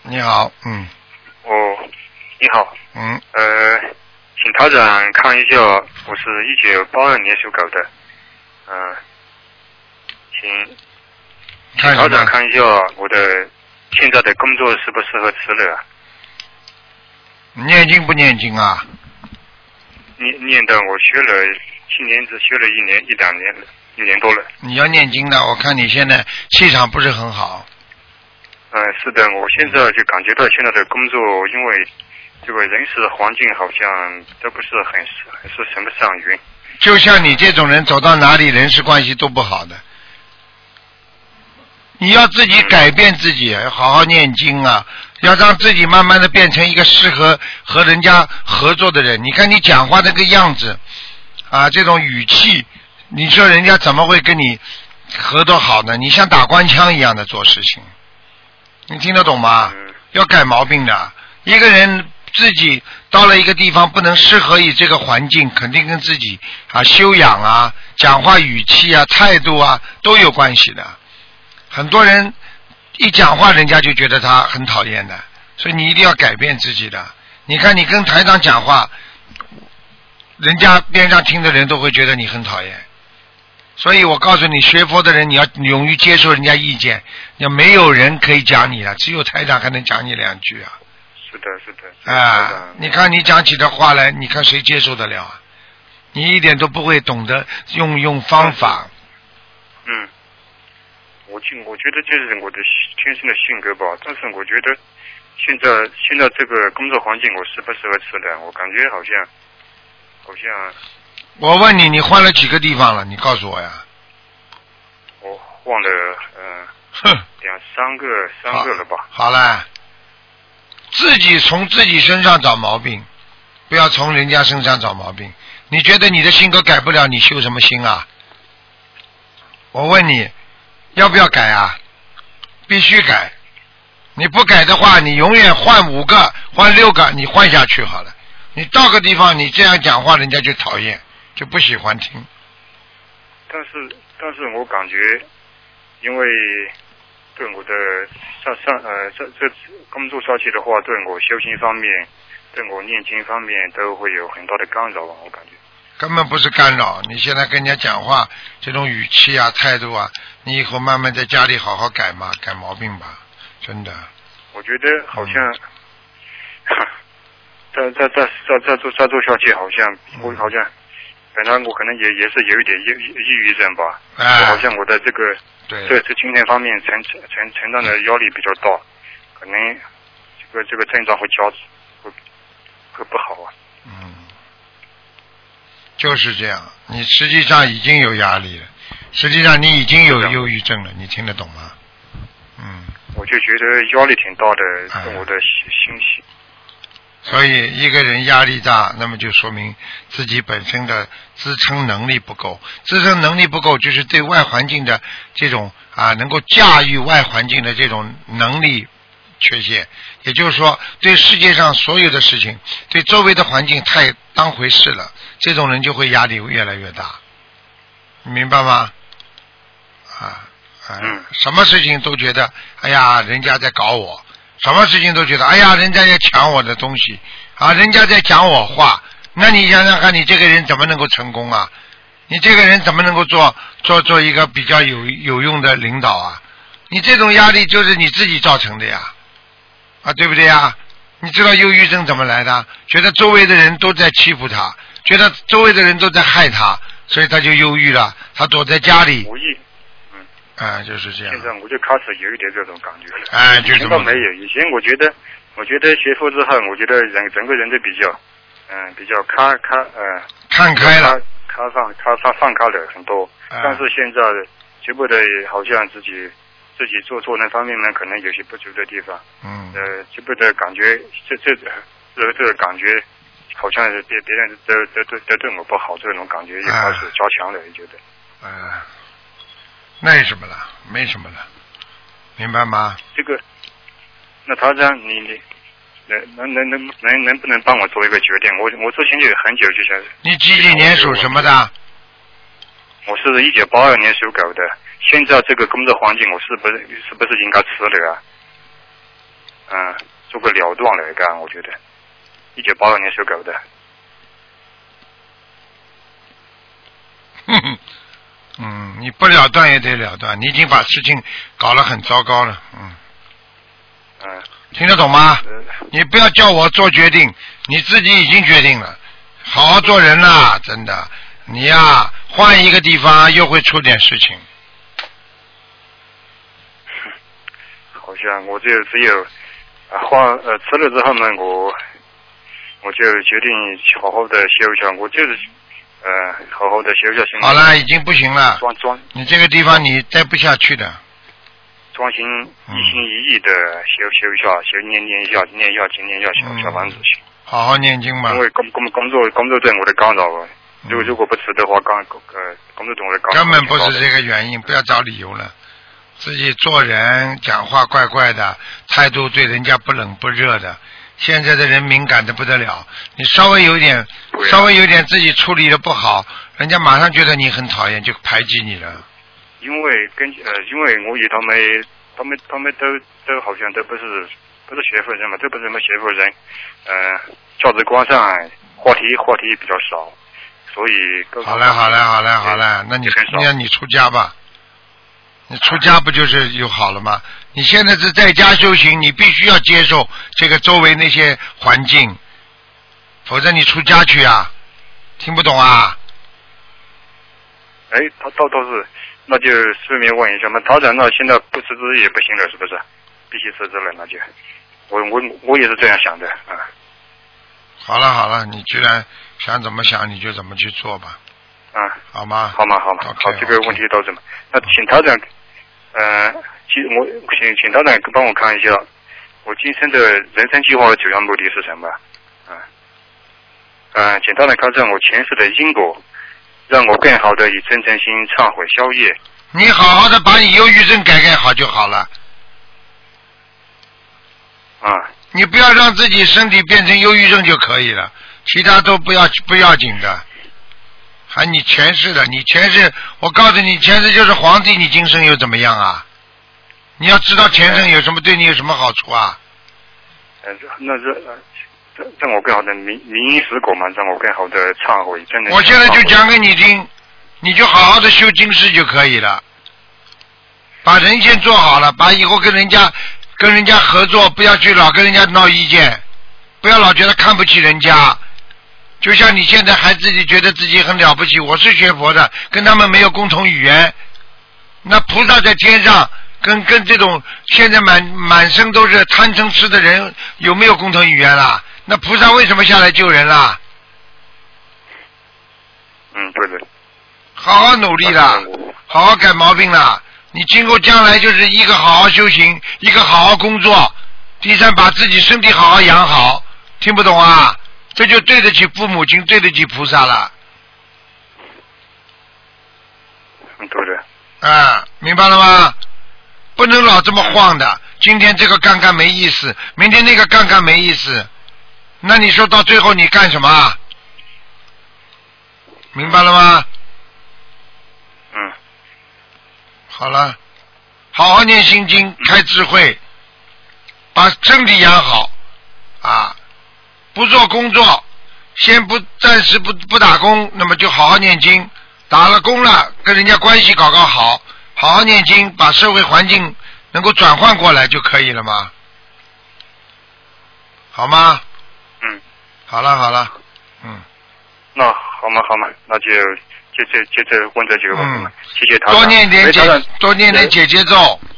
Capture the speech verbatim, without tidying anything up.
你好，嗯。 哦，你好。 嗯。 呃，请台长看一下，我是一九八二年属狗的，嗯、呃，请请台长看一下我的现在的工作适不适合辞了、啊？ 念经不念经啊？ 念念的，我学了，今年只学了一年一两年了，一年多了。 你要念经的，我看你现在气场不是很好。 嗯、呃，是的，我现在就感觉到现在的工作，因为这个人事环境好像都不是很很是什么上云。 就像你这种人走到哪里人事关系都不好的，你要自己改变自己，要好好念经啊，要让自己慢慢的变成一个适合和人家合作的人。你看你讲话那个样子啊，这种语气，你说人家怎么会跟你合作好呢？你像打官腔一样的做事情，你听得懂吗？要改毛病的。一个人自己到了一个地方不能适合于这个环境，肯定跟自己啊修养啊、讲话语气啊、态度啊都有关系的。很多人一讲话人家就觉得他很讨厌的，所以你一定要改变自己的。你看你跟台长讲话，人家边上听的人都会觉得你很讨厌。所以我告诉你，学佛的人你要勇于接受人家意见，要没有人可以讲你了，只有台长还能讲你两句啊。 是的，是的。 啊，你看你讲起的话来，你看谁接受得了啊？你一点都不会懂得用用方法。 嗯，我觉我觉得这是我的天生的性格吧，但是我觉得现在现在这个工作环境我适不适合吃的，我感觉好像好像。 我问你，你换了几个地方了？你告诉我呀。 我换了呃， 哼， 两三个三个了吧。 好了，自己从自己身上找毛病，不要从人家身上找毛病。你觉得你的性格改不了，你修什么心啊？我问你，要不要改啊？必须改。你不改的话，你永远换五个、换六个，你换下去好了。你到个地方，你这样讲话，人家就讨厌。就不喜欢听， 但是但是我感觉，因为对我的上上呃这这工作下去的话，对我修行方面，对我念经方面都会有很大的干扰啊，我感觉。 根本不是干扰，你现在跟人家讲话这种语气啊、态度啊，你以后慢慢在家里好好改嘛，改毛病吧，真的。 我觉得好像，嗯、再再再再再做再做下去，好像、嗯、我好像。本来我可能也也是有一点抑抑郁症吧，哎、好像我的这个对这这精神方面承承承承担的压力比较大，可能这个这个症状会加会会不好啊。 嗯，就是这样，你实际上已经有压力了，实际上你已经有忧郁症了，你听得懂吗？嗯， 我就觉得压力挺大的，跟我的心情。 所以一个人压力大，那么就说明自己本身的支撑能力不够，支撑能力不够就是对外环境的这种啊能够驾驭外环境的这种能力缺陷，也就是说对世界上所有的事情，对周围的环境太当回事了，这种人就会压力越来越大，你明白吗？啊啊，什么事情都觉得哎呀人家在搞我，什么事情都觉得哎呀人家在抢我的东西啊，人家在讲我话，那你想想看，你这个人怎么能够成功啊？你这个人怎么能够做做做一个比较有有用的领导啊？你这种压力就是你自己造成的呀，啊对不对呀？你知道忧郁症怎么来的？觉得周围的人都在欺负他，觉得周围的人都在害他，所以他就忧郁了，他躲在家里。 无意啊，就是这样。 现在我就开始有一点这种感觉了。 哎，就这么。 没有，以前我觉得，我觉得学佛之后，我觉得人整个人都比较，嗯，比较开开呃， 看开了， 开放开放放开了很多。嗯、但是现在觉得好像自己自己做做那方面呢，可能有些不足的地方。嗯。呃，觉得感觉这这这这个感觉，好像是别别人都都都都对我不好，这种感觉也开始加强了，觉得。 嗯。那什么了，没什么了，明白吗？ 这个，那他这样，你你能能能能能能不能帮我做一个决定？我我之前就很久之前。 你几几年属什么的？ 我是一九八二年属狗的。现在这个工作环境，我是不是是不是应该辞了啊？ 嗯，做个了断来干，我觉得，一九八二年属狗的。 哼哼，嗯，你不了断也得了断，你已经把事情搞得很糟糕了，嗯。 嗯。 听得懂吗？你不要叫我做决定，你自己已经决定了，好好做人啦，真的。你呀、啊，换一个地方又会出点事情。 好像我就只有啊换呃吃了之后呢，我我就决定好好的休一下，我就是呃好好的休一下心。 好了，已经不行了。 装装。 你这个地方你待不下去的。 专心一心一意的修修一下，修念念一下，念一下经，念一下小小房子行。 好好念经吧。 因为工工工作工作对我的干扰，如果如果不吃的话，刚呃工作对我的干扰。 根本不是这个原因，不要找理由了。自己做人讲话怪怪的，态度对人家不冷不热的。现在的人敏感的不得了，你稍微有点、啊、稍微有点自己处理的不好，人家马上觉得你很讨厌，就排挤你了。 因为跟呃，因为我与他们，他们他们都都好像都不是不是学佛人嘛，都不是什么学佛人，呃，价值观上话题话题比较少，所以。 好嘞，好嘞，好嘞，好嘞，那你那你出家吧，你出家不就是就好了吗？你现在是在家修行，你必须要接受这个周围那些环境，否则你出家去啊，听不懂啊？ 哎，他倒倒是。那就顺便问一下嘛，他讲那现在不辞职也不行了，是不是？必须辞职了，那就，我我我也是这样想的啊。 好了好了，你既然想怎么想，你就怎么去做吧。 啊， 好吗？ 好吗？好吗？ okay, 好，这个问题到这嘛。那请他长，呃，其我请请他长帮我看一下，我今生的人生计划的主要目的是什么？啊，呃，请他长看看我前世的因果。让我更好的以真诚心忏悔消业。 你好好的把你忧郁症改改好就好了。 啊。 你不要让自己身体变成忧郁症就可以了，其他都不要不要紧的。还你前世的，你前世，我告诉你，前世就是皇帝，你今生又怎么样啊？你要知道前生有什么对你有什么好处啊？ 嗯，那是。让我更好的明明因实果嘛，让我更好的忏悔。真的。 我现在就讲给你听，你就好好的修经师就可以了。把人先做好了，把以后跟人家跟人家合作，不要去老跟人家闹意见，不要老觉得看不起人家。就像你现在还自己觉得自己很了不起，我是学佛的，跟他们没有共同语言。那菩萨在天上，跟跟这种现在满满身都是贪嗔痴的人，有没有共同语言啦？那菩萨为什么下来救人啦？ 嗯，对的。 好好努力啦，好好改毛病啦。你今后将来就是一个好好修行，一个好好工作。第三，把自己身体好好养好。听不懂啊？这就对得起父母亲，对得起菩萨了。 嗯，对的。 啊，明白了吗？不能老这么晃的。今天这个干干没意思，明天那个干干没意思。那你说到最后你干什么？明白了吗？ 嗯。 好了，好好念心经，开智慧，把身体养好啊！不做工作，先不暂时不不打工，那么就好好念经。打了工了，跟人家关系搞搞好，好好念经，把社会环境能够转换过来就可以了吗？好吗？ 嗯。 好了好了，嗯。 那好嘛好嘛，那就接着接着问这几个问题嘛。 嗯、 谢谢他。 多念点姐，多念点姐姐咒。